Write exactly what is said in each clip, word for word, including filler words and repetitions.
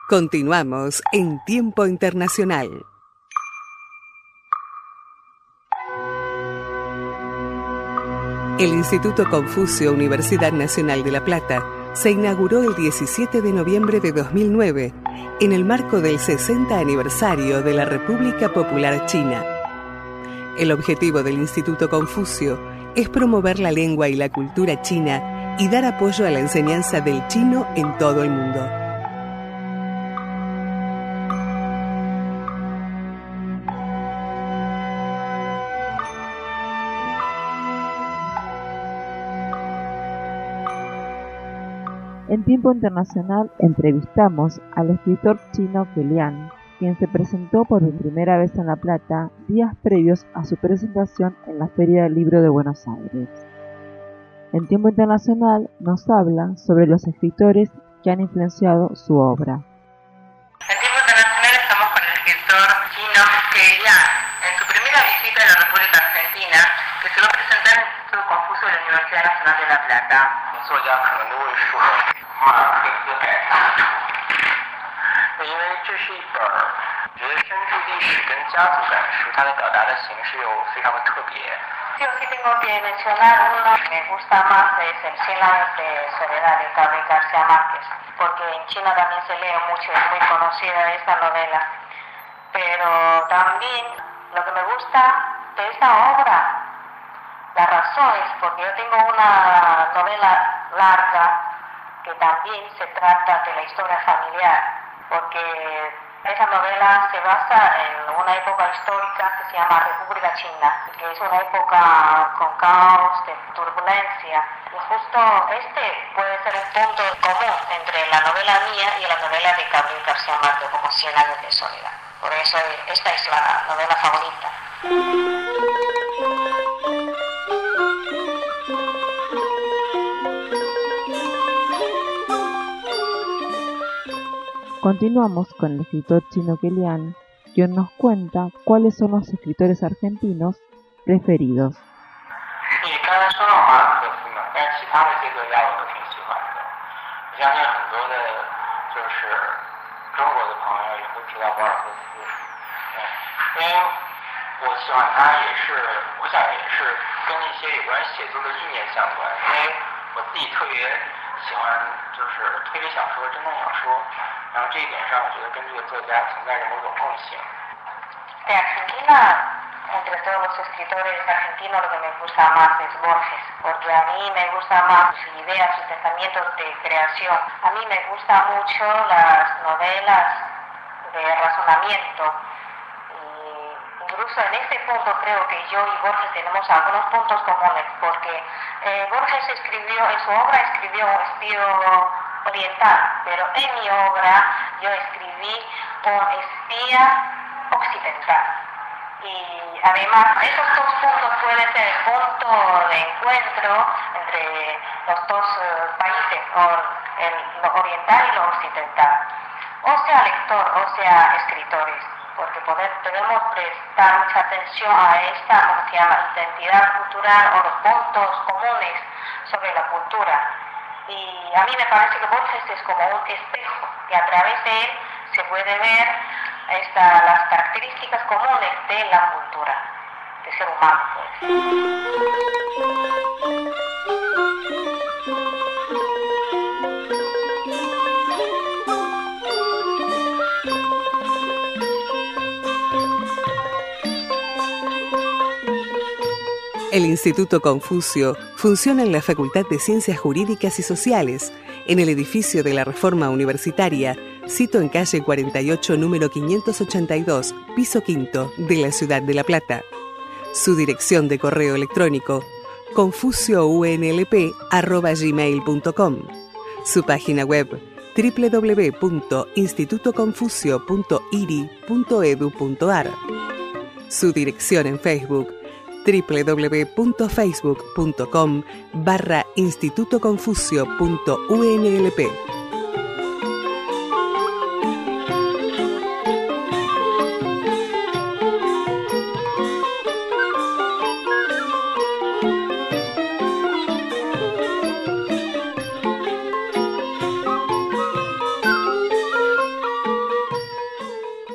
Continuamos en Tiempo Internacional. El Instituto Confucio Universidad Nacional de La Plata se inauguró el diecisiete de noviembre de dos mil nueve en el marco del sesenta aniversario de la República Popular China. El objetivo del Instituto Confucio es promover la lengua y la cultura china y dar apoyo a la enseñanza del chino en todo el mundo. En Tiempo Internacional entrevistamos al escritor chino Ke Lian, quien se presentó por primera vez en La Plata días previos a su presentación en la Feria del Libro de Buenos Aires. En Tiempo Internacional nos habla sobre los escritores que han influenciado su obra. En Tiempo Internacional estamos con el escritor chino Ke Lian, en su primera visita a la República Argentina, que se va a presentar en el Instituto Confucio de la Universidad Nacional de La Plata. 作家可能都会说马尔克斯百科，因为这是一本觉得深入历史跟家族感的书，它的表达的形式又非常的特别。 Sí o sí tengo que mencionar uno que me gusta más, es el Cien años de soledad de Gabriel García Márquez, porque en China también se lee mucho, es muy conocida esta novela. Pero también lo que me gusta de esta obra, la razón es porque yo tengo una novela larga que también se trata de la historia familiar, porque esa novela se basa en una época histórica que se llama República China, que es una época con caos, de turbulencia, y justo este puede ser un punto común entre la novela mía y la novela de Gabriel García Márquez, como Cien años de soledad. Por eso esta es la novela favorita. Continuamos con el escritor chino Ke Lian, quien nos cuenta cuáles son los escritores argentinos preferidos. 你刚才说到马尔克斯嘛，但是其他的这个家我都挺喜欢的。我相信很多的，就是中国的朋友也都知道马尔克斯，嗯，因为我喜欢他也是，我想也是跟一些有关写作的意念相关，因为我自己特别喜欢就是推理小说、侦探小说。 然后这一点上，我觉得跟这个作家存在着某种共性。 De Argentina, entre todos los escritores argentinos, lo que me gusta más es Borges, porque a mí me gustan más sus ideas, sus pensamientos de creación. A mí me gustan mucho las novelas de razonamiento. Y incluso en este punto creo que yo y Borges tenemos algunos puntos comunes, porque eh, Borges escribió, en su obra escribió un estilo oriental, pero en mi obra yo escribí un espía occidental. Y además esos dos puntos pueden ser el punto de encuentro entre los dos uh, países, o el, lo oriental y lo occidental. O sea lector, o sea escritores, porque poder, debemos prestar mucha atención a esta, como se llama, identidad cultural o los puntos comunes sobre la cultura. Y a mí me parece que Borges es como un espejo y a través de él se puede ver esta, las características comunes de la cultura, del ser humano. El Instituto Confucio funciona en la Facultad de Ciencias Jurídicas y Sociales, en el edificio de la Reforma Universitaria, sito en calle cuarenta y ocho, número quinientos ochenta y dos, piso quinto, de la ciudad de La Plata. Su dirección de correo electrónico, confucio u n l p arroba gmail punto com. Su página web, doble u doble u doble u punto instituto confucio punto i r i punto e d u punto a r. Su dirección en Facebook, doble u doble u doble u punto facebook punto com barra institutoconfucio.unlp.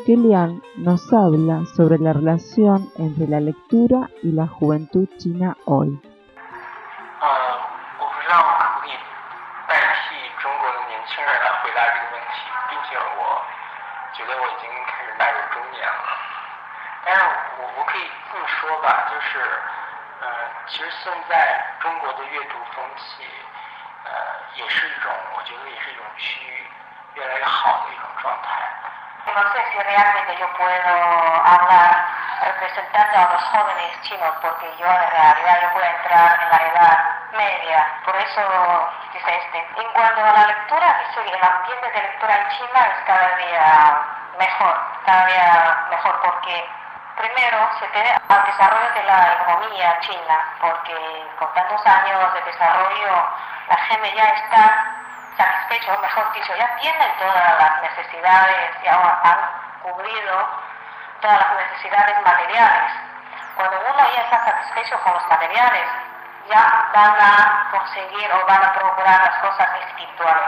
que Lian nos habla sobre la relación entre la lectura y la juventud china hoy. 呃，我不知道可不可以代替中国的年轻人来回答这个问题，毕竟我觉得我已经开始迈入中年了。但是我我可以这么说吧，就是，呃，其实现在中国的阅读风气，呃，也是一种，我觉得也是一种趋于越来越好的一种状态。 No sé si realmente yo puedo hablar representando a los jóvenes chinos, porque yo en realidad yo puedo entrar en la edad media, por eso dice este. En cuanto a la lectura, sí, el ambiente de lectura en China es cada día mejor, cada día mejor, porque primero se debe al desarrollo de la economía china, porque con tantos años de desarrollo la gente ya está satisfecho, o mejor dicho, ya tienen todas las necesidades, ya han cubrido todas las necesidades materiales. Cuando uno ya está satisfecho con los materiales, ya van a conseguir o van a procurar las cosas espirituales.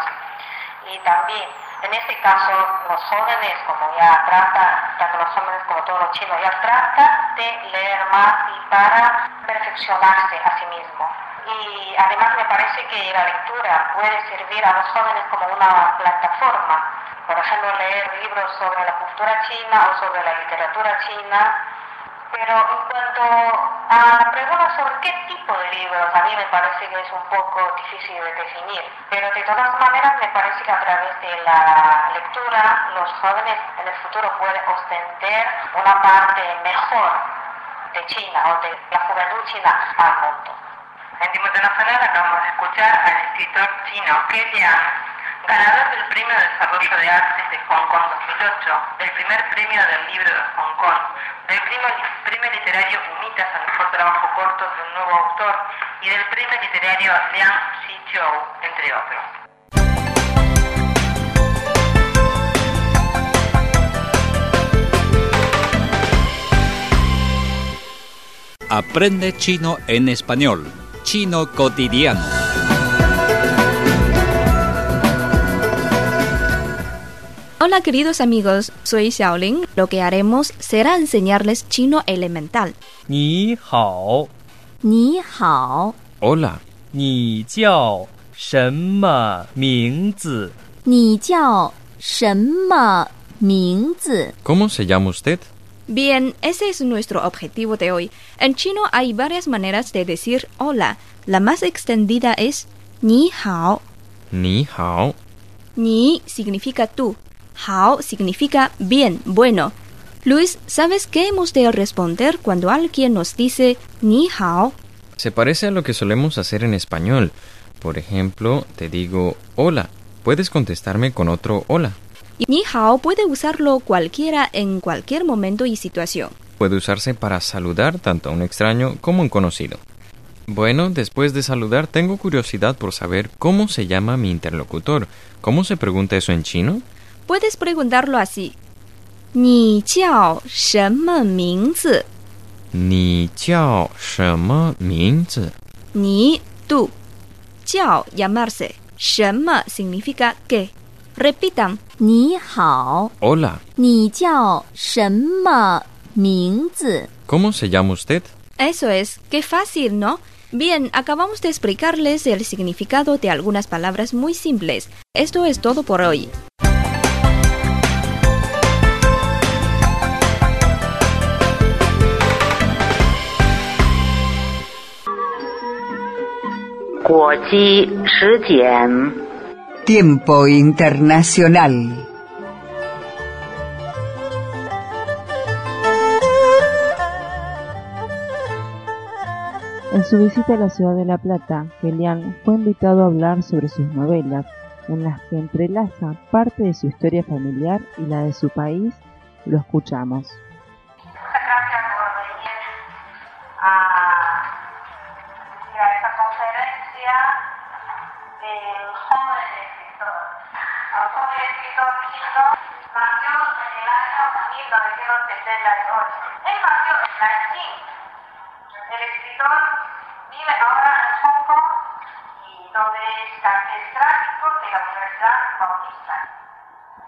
Y también, en este caso, los jóvenes, como ya tratan, tanto los jóvenes como todos los chinos, ya tratan de leer más y para perfeccionarse a sí mismos. Y además me parece que la lectura puede servir a los jóvenes como una plataforma. Por ejemplo, leer libros sobre la cultura china o sobre la literatura china. Pero en cuanto a la pregunta sobre qué tipo de libros, a mí me parece que es un poco difícil de definir. Pero de todas maneras me parece que a través de la lectura los jóvenes en el futuro pueden ostentar una parte mejor de China o de la juventud china al mundo. En Tiempo Internacional acabamos de escuchar al escritor chino Ke Lian, ganador del Premio de Desarrollo de Artes de Hong Kong dos mil ocho, del primer premio del libro de Hong Kong, del premio, premio literario Humitas al mejor trabajo corto de un nuevo autor y del premio literario Liang Xichou, entre otros. Aprende chino en español. Chino cotidiano. Hola queridos amigos, soy Xiaoling. Lo que haremos será enseñarles chino elemental. Ni hao. Ni hao. Hola. Ni jiao shenme mingzi? Ni jiao shenme mingzi? ¿Cómo se llama usted? Bien, ese es nuestro objetivo de hoy. En chino hay varias maneras de decir hola. La más extendida es ni hao. Ni hao. Ni significa tú. Hao significa bien, bueno. Luis, ¿sabes qué hemos de responder cuando alguien nos dice ni hao? Se parece a lo que solemos hacer en español. Por ejemplo, te digo hola. Puedes contestarme con otro hola. Ni hao puede usarlo cualquiera en cualquier momento y situación. Puede usarse para saludar tanto a un extraño como a un conocido. Bueno, después de saludar, tengo curiosidad por saber cómo se llama mi interlocutor. ¿Cómo se pregunta eso en chino? Puedes preguntarlo así. Ni jiao shenme mingzi? Ni jiao shenme mingzi? Ni, tú. Jiao, llamarse. Shenme significa qué. Repitan. Ni hao. Hola. Ni jiao shenme mingzi? ¿Cómo se llama usted? Eso es, qué fácil, ¿no? Bien, acabamos de explicarles el significado de algunas palabras muy simples. Esto es todo por hoy. Tiempo internacional. En su visita a la ciudad de La Plata, Ke Lian fue invitado a hablar sobre sus novelas, en las que entrelaza parte de su historia familiar y la de su país. Lo escuchamos. Muchas gracias por venir a, a esta conferencia del joven escritor. El joven escritor chino nació en el año mil novecientos setenta y ocho. Él nació en Nanjing. El escritor vive ahora en Hong Kong, y donde es catedrático de la Universidad Bautista. Y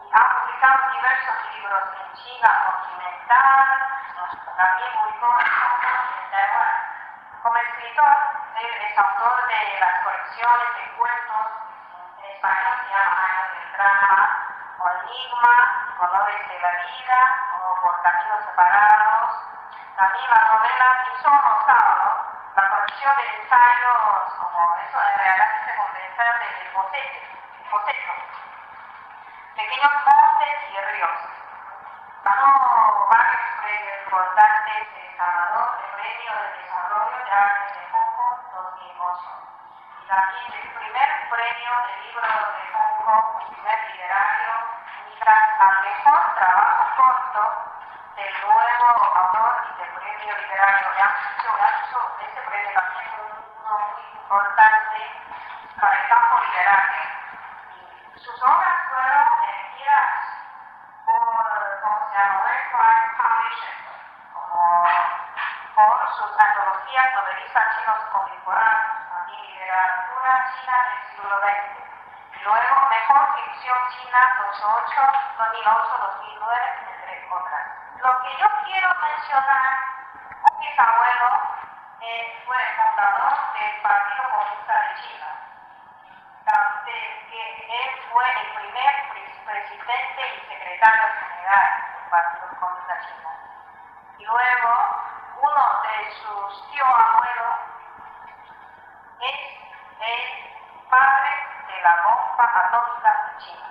ha publicado diversos libros en China continental, también publicó en Taiwán. Como escritor, él es autor de las colecciones de cuentos en español que se llaman Años del Drama, o Enigma, Colores de la Vida, o Por Caminos Separados. También la novela Tizón Rosado, la colección de ensayos, como eso en realidad se condensar del boceto, boceto. Pequeños montes y ríos. Ganó varios premios importantes de Salvador, el Premio de Desarrollo de Artes de Hong Kong dos mil ocho. Y también el primer premio de libro de Hong Kong, el primer literario, mientras al mejor trabajo corto del nuevo autor y del premio literario. Le han hecho, le han hecho ese premio también uno muy importante para el campo literario. Y sus obras fueron elegidas por, ¿cómo se llama? Worldwide Foundation, como por sus antologías novelistas chinos contemporáneos, también literatura china del siglo veinte. Y luego, mejor ficción china dos mil ocho, dos mil ocho, dos mil nueve, entre otras. Lo que yo quiero mencionar, un bisabuelo eh, fue el fundador del Partido Comunista de China. De que él fue el primer presidente y secretario general del Partido Comunista China. Y luego, uno de sus tíos abuelos es el padre de la bomba atómica de China.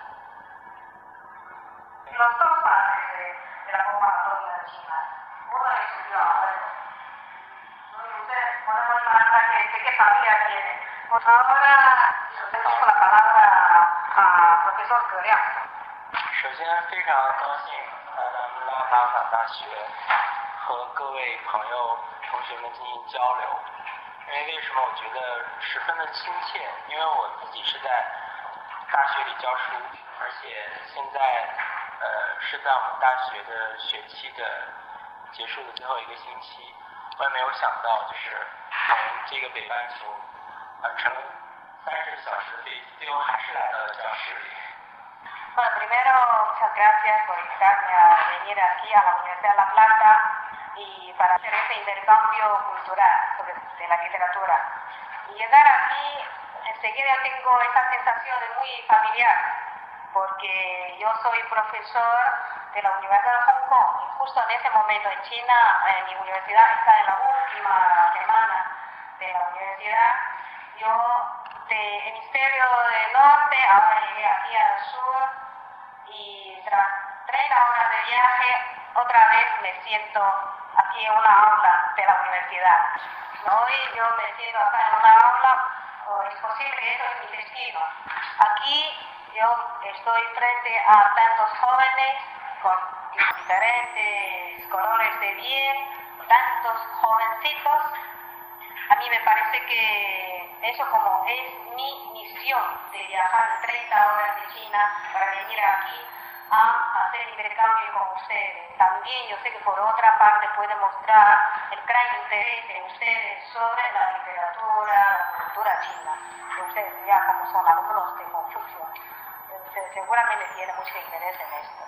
Los dos padres de, de la bomba atómica de China. Uno de sus tíos abuelos. Ustedes podemos imaginar que, de qué familia tiene. Pues ahora le dejo la palabra a profesor Ge。 首先，非常高兴来咱们拉萨法大学和各位朋友、同学们进行交流。因为为什么我觉得十分的亲切？因为我自己是在大学里教书，而且现在呃是在我们大学的学期的结束的最后一个星期。我也没有想到，就是从这个北半球啊乘三十个小时的飞机，最后还是来到了教室里。 Bueno, primero, muchas gracias por invitarme a venir aquí a la Universidad de La Plata y para hacer este intercambio cultural sobre de la literatura. Y llegar aquí, enseguida tengo esa sensación de muy familiar, porque yo soy profesor de la Universidad de Hong Kong y justo en ese momento en China, en mi universidad está en la última semana de la universidad. Yo de hemisferio del norte, ahora llegué aquí al sur y tras treinta horas de viaje, otra vez me siento aquí en una aula de la universidad. Hoy yo me siento acá en una aula, o es posible que eso es mi destino. Aquí yo estoy frente a tantos jóvenes con diferentes colores de piel, tantos jovencitos. A mí me parece que eso como es mi misión de viajar treinta horas de China para venir aquí a hacer intercambio con ustedes. También yo sé que por otra parte puede mostrar el gran interés de ustedes sobre la literatura, la cultura china. Que ustedes ya como son alumnos de Confucio, ustedes seguramente tienen mucho interés en esto.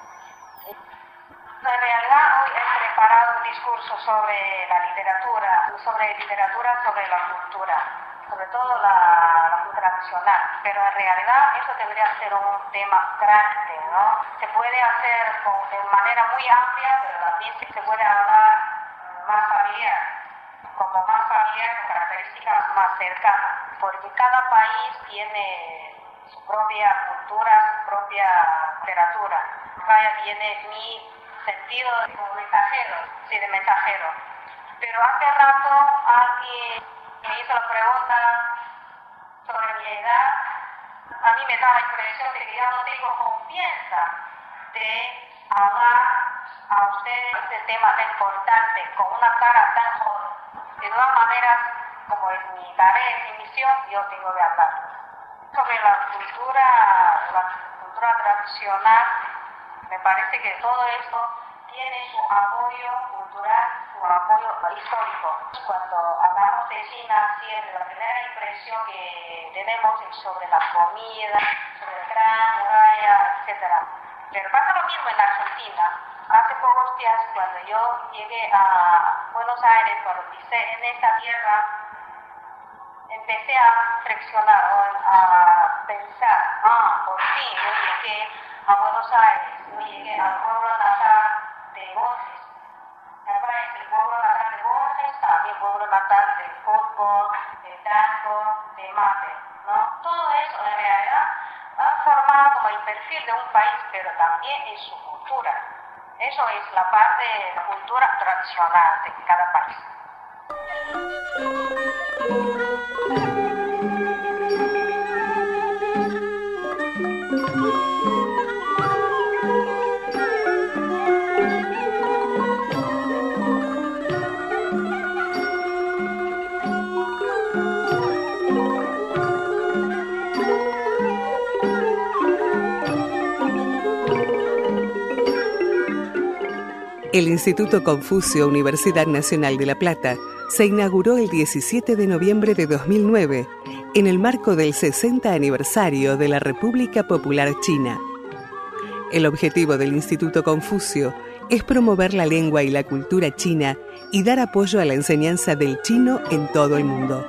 En realidad hoy he preparado un discurso sobre la literatura, sobre literatura, sobre la cultura, sobre todo la, la cultura nacional, pero en realidad eso debería ser un tema grande, ¿no? Se puede hacer con, de manera muy amplia, pero también se puede hablar más familiar, como más familiar con características más cercanas, porque cada país tiene su propia cultura, su propia literatura. Acá viene mi sentido como mensajero, sí, de mensajero. Pero hace rato alguien me hizo la pregunta sobre mi edad. A mí me da la impresión de que ya no tengo confianza de hablar a ustedes de este tema tan importante, con una cara tan joven. De todas maneras, como es mi tarea, es mi misión, yo tengo que hablar. Sobre la cultura, la cultura tradicional, me parece que todo esto tiene su apoyo cultural, su apoyo histórico. Cuando hablamos de China, siempre la primera impresión que tenemos es sobre la comida, sobre el gran muralla, etcétera. Pero pasa lo mismo en Argentina. Hace pocos días, cuando yo llegué a Buenos Aires, cuando pisé en esta tierra, empecé a reflexionar, a pensar, ah, por fin yo llegué a Buenos Aires, yo llegué al pueblo natal de Borges. Me parece el pueblo natal de Borges, también el pueblo natal del fútbol, del tango, del mate, ¿no? Todo eso en realidad ha formado como el perfil de un país, pero también es su cultura. Eso es la parte de la cultura tradicional de cada país. El Instituto Confucio Universidad Nacional de La Plata se inauguró el diecisiete de noviembre de dos mil nueve en el marco del sesenta aniversario de la República Popular China. El objetivo del Instituto Confucio es promover la lengua y la cultura china y dar apoyo a la enseñanza del chino en todo el mundo.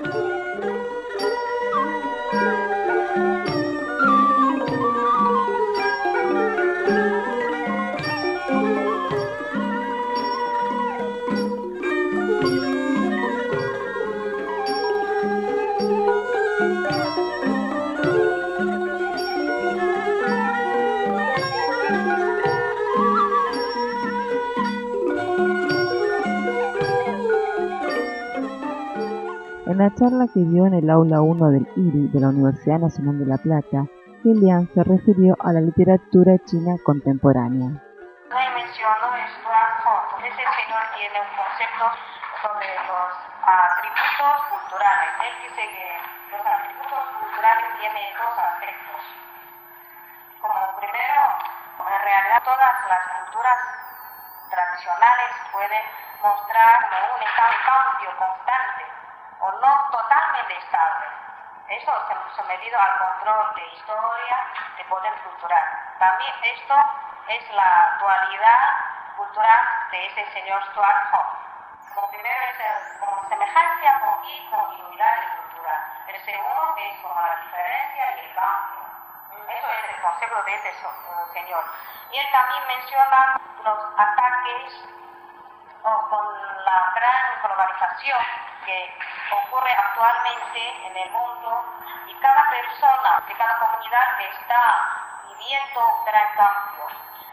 En la charla que dio en el aula uno del I R I de la Universidad Nacional de La Plata, Lilian se refirió a la literatura china contemporánea. Ahí mencionó Stuart Hall. Ese señor tiene un concepto sobre los atributos culturales. Él dice que los atributos culturales tienen dos aspectos. Como primero, en realidad todas las culturas tradicionales pueden mostrar como un cambio constante o no totalmente estable. Eso es sometido al control de historia, de poder cultural. También esto es la dualidad cultural de ese señor Stuart Hall. Como primero es como semejanza con y continuidad cultural. El segundo es como la diferencia y el cambio. Eso es el concepto de este señor. Y él también menciona los ataques o con la gran globalización que ocurre actualmente en el mundo y cada persona de cada comunidad está viviendo gran cambio.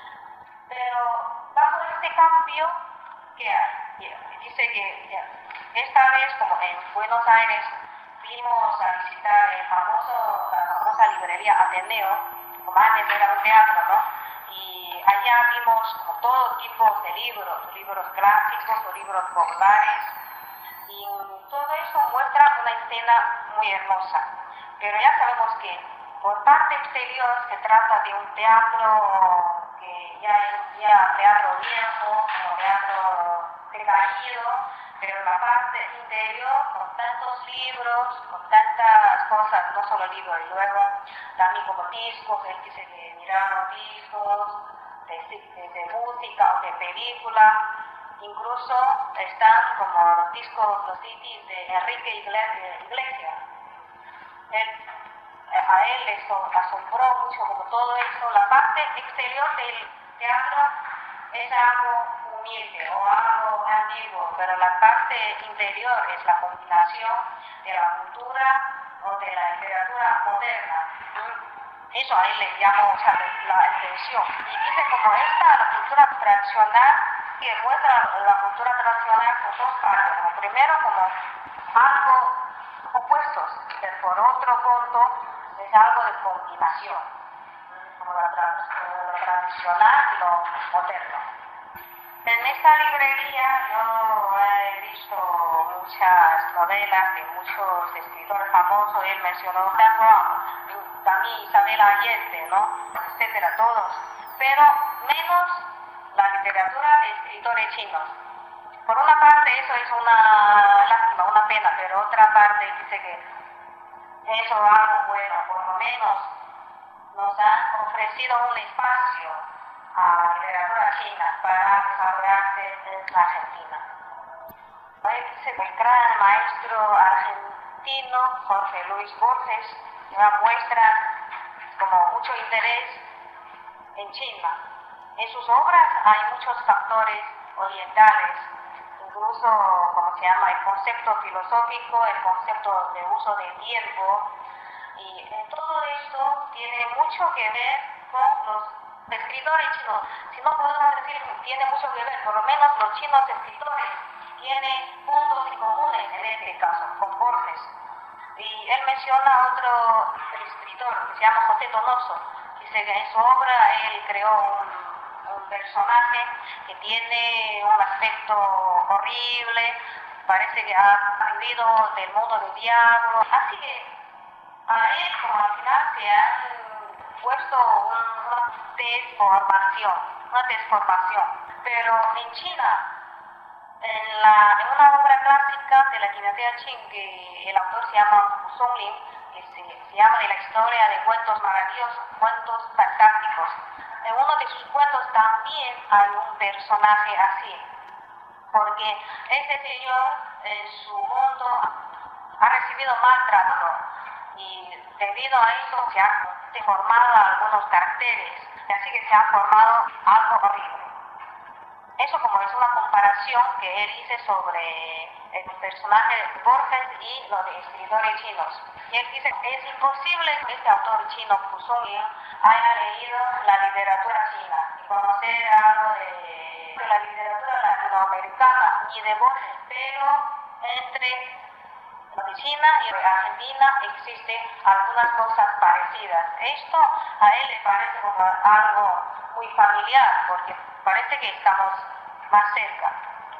Pero bajo este cambio, ¿qué hay? Dice que esta vez, como en Buenos Aires, fuimos a visitar el famoso, la famosa librería Ateneo, como antes era un teatro, ¿no? Y allá vimos como todo tipo de libros, libros clásicos o libros populares, y todo eso muestra una escena muy hermosa. Pero ya sabemos que por parte exterior se trata de un teatro que ya es ya teatro viejo, como teatro decaído, pero la parte interior con tantos libros, con tantas cosas, no solo libros, y luego también como discos, él dice que miraron discos de, de, de música o de película, incluso están como los discos, los C Ds de Enrique Iglesias. Él, a él le asombró mucho como todo eso, la parte exterior del teatro es algo humilde o algo antiguo, pero la parte interior es la combinación de la cultura o de la literatura moderna. Eso a él le llamó o sea, la atención. Y dice como esta, la cultura tradicional, que muestra la cultura tradicional por dos partes. Como primero como algo opuestos, pero por otro punto es algo de combinación, como la, tra lo tradicional y lo moderno. En esta librería yo he visto muchas novelas de muchos escritores famosos, él mencionó Dan Brown, también Isabel Allende, ¿no? etcétera, todos, pero menos la literatura de escritores chinos. Por una parte eso es una lástima, una pena, pero otra parte dice que eso es algo bueno, por lo menos nos han ofrecido un espacio a la literatura china para desarrollarse en la Argentina. El gran maestro argentino Jorge Luis Borges muestra como mucho interés en China. En sus obras hay muchos factores orientales, incluso, como se llama, el concepto filosófico, el concepto de uso del tiempo, y en todo esto tiene mucho que ver con los escritores chinos. Si no podemos decir que tiene mucho que ver, por lo menos los chinos escritores tienen puntos en comunes en este caso, con Borges. Y él menciona otro escritor que se llama José Donoso. Dice que en su obra él creó un, un personaje que tiene un aspecto horrible, parece que ha vivido del mundo del diablo. Así que a él, como al final, se han puesto un, una deformación, una desformación. Pero en China, En, la, en una obra clásica de la dinastía Qing, que el autor se llama Fu Songlin, que se, se llama de la historia de cuentos maravillosos, cuentos fantásticos. En uno de sus cuentos también hay un personaje así, porque este señor en su mundo ha recibido maltrato y debido a eso se han deformado algunos caracteres, así que se ha formado algo horrible. Eso como es una comparación que él hizo sobre el personaje de Borges y los escritores chinos. Y él dice que es imposible que este autor chino, Fu Songlin, haya leído la literatura china y conocer algo de, de la literatura latinoamericana, ni de Borges, pero entre lo de China y de Argentina existen algunas cosas parecidas. Esto a él le parece como algo muy familiar, porque parece que estamos más cerca.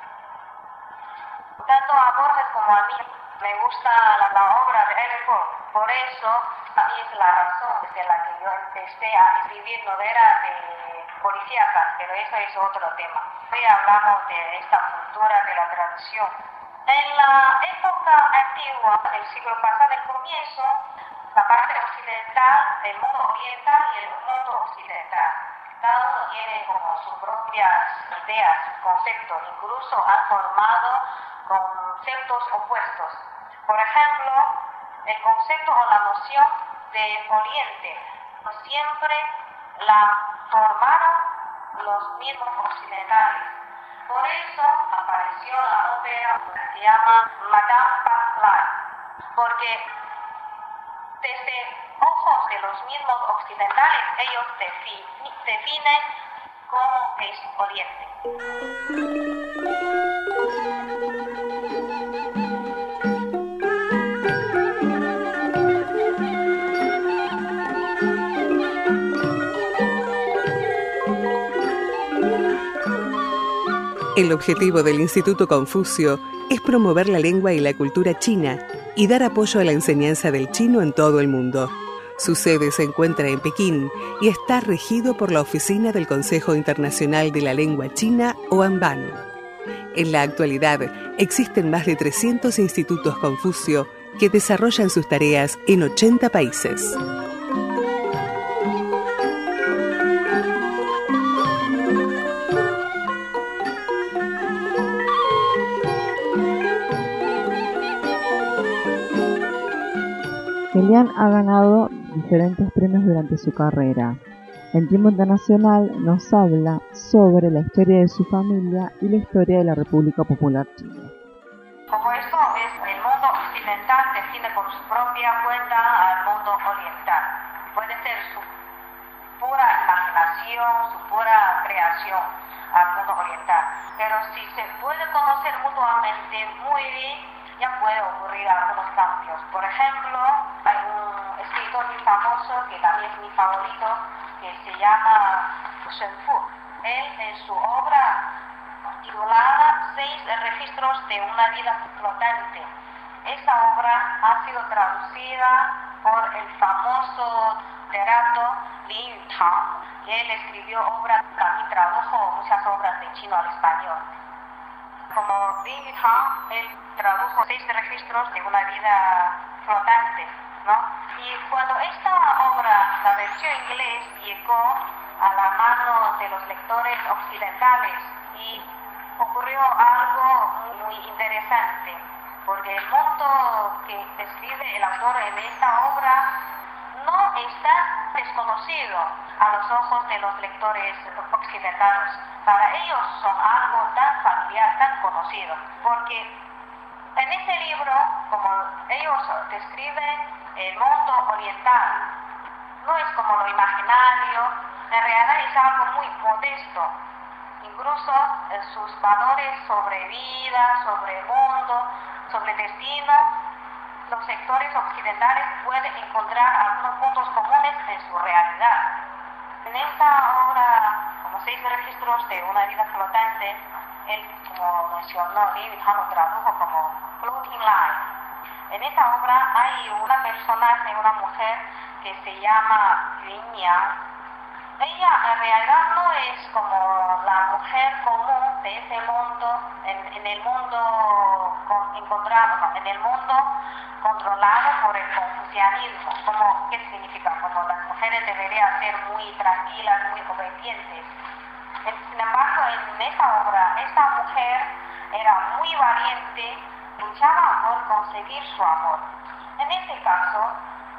Tanto a Borges como a mí me gusta la, la obra de Edgar Poe. Por eso es la razón desde la que yo empecé a escribir novelas de policíacas, pero eso es otro tema. Hoy hablamos de esta cultura de la traducción. En la época antigua, del siglo pasado, el comienzo, la parte occidental, el mundo oriental y el mundo occidental. Cada uno tiene como sus propias ideas, conceptos, incluso han formado conceptos opuestos. Por ejemplo, el concepto o la noción de Oriente siempre la formaron los mismos occidentales. Por eso apareció la ópera que se llama Madame Butterfly, porque desde ojos de los mismos occidentales ellos definen, definen cómo es Oriente. El objetivo del Instituto Confucio es promover la lengua y la cultura china y dar apoyo a la enseñanza del chino en todo el mundo. Su sede se encuentra en Pekín y está regido por la Oficina del Consejo Internacional de la Lengua China, OANBAN. En la actualidad, existen más de trescientos institutos Confucio que desarrollan sus tareas en ochenta países. Kelian ha ganado diferentes premios durante su carrera. En Tiempo Internacional nos habla sobre la historia de su familia y la historia de la República Popular China. Como esto es el mundo occidental define por su propia cuenta al mundo oriental. Puede ser su pura imaginación, su pura creación al mundo oriental. Pero si se puede conocer mutuamente muy bien, ya puede ocurrir algunos cambios. Por ejemplo, hay un escritor muy famoso que también es mi favorito, que se llama Shen Fu. Él en su obra titulada Seis registros de una vida flotante. Esta obra ha sido traducida por el famoso literato Lin Yutang. Él escribió obras, también tradujo muchas obras de chino al español. Como Lin Yutang, él tradujo seis registros de una vida flotante, ¿no? Y cuando esta obra la versión inglés llegó a la mano de los lectores occidentales y ocurrió algo muy interesante, porque el mundo que describe el autor en esta obra no está desconocido a los ojos de los lectores occidentales. Para ellos son algo tan familiar, tan conocido, porque en este libro, como ellos describen el mundo oriental, no es como lo imaginario, en realidad es algo muy modesto. Incluso eh, sus valores sobre vida, sobre mundo, sobre destino, los sectores occidentales pueden encontrar algunos puntos comunes en su realidad. En esta obra, como seis registros de una vida flotante, él, como mencionó, Li Yuhan lo tradujo como floating line. En esta obra hay una personaje, una mujer que se llama Yun Yang. Ella en realidad no es como la mujer común de ese mundo, en, en el mundo con, encontrado, no, en el mundo controlado por el confucianismo. Como, ¿qué significa? Como las mujeres deberían ser muy tranquilas, muy obedientes. Sin embargo, en esta obra, esta mujer era muy valiente, luchaba por conseguir su amor. En este caso,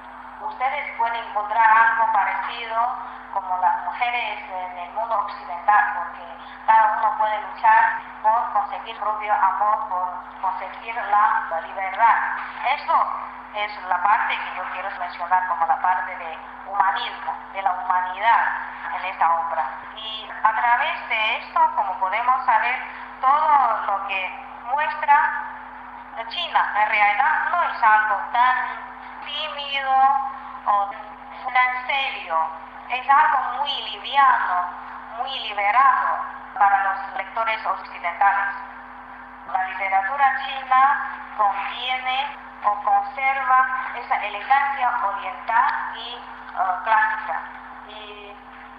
ustedes pueden encontrar algo parecido como las mujeres en el mundo occidental, porque cada uno puede luchar por conseguir su propio amor, por conseguir la, la libertad. Eso es la parte que yo quiero mencionar como la parte de humanismo, de la humanidad en esta obra. Y a través de esto, como podemos saber, todo lo que muestra China en realidad no es algo tan tímido o tan serio. Es algo muy liviano, muy liberado para los lectores occidentales. La literatura china contiene o conserva esa elegancia oriental y uh, clásica. Y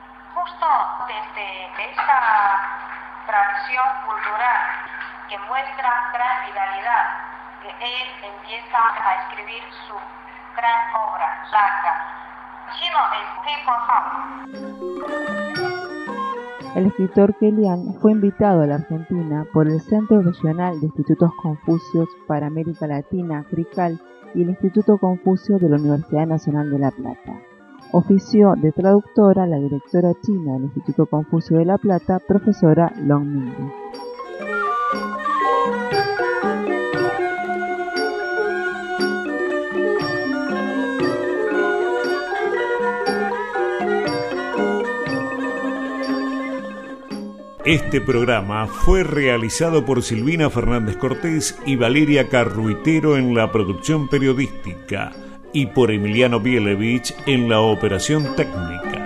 justo desde esta tradición cultural que muestra gran vitalidad, que él empieza a escribir su gran obra larga. Chino es El escritor Ke Lian fue invitado a la Argentina por el Centro Regional de Institutos Confucios para América Latina, CRICAL, y el Instituto Confucio de la Universidad Nacional de La Plata. Ofició de traductora la directora china del Instituto Confucio de La Plata, profesora Long Ming. Este programa fue realizado por Silvina Fernández Cortés y Valeria Carruitero en la producción periodística y por Emiliano Bielevich en la operación técnica.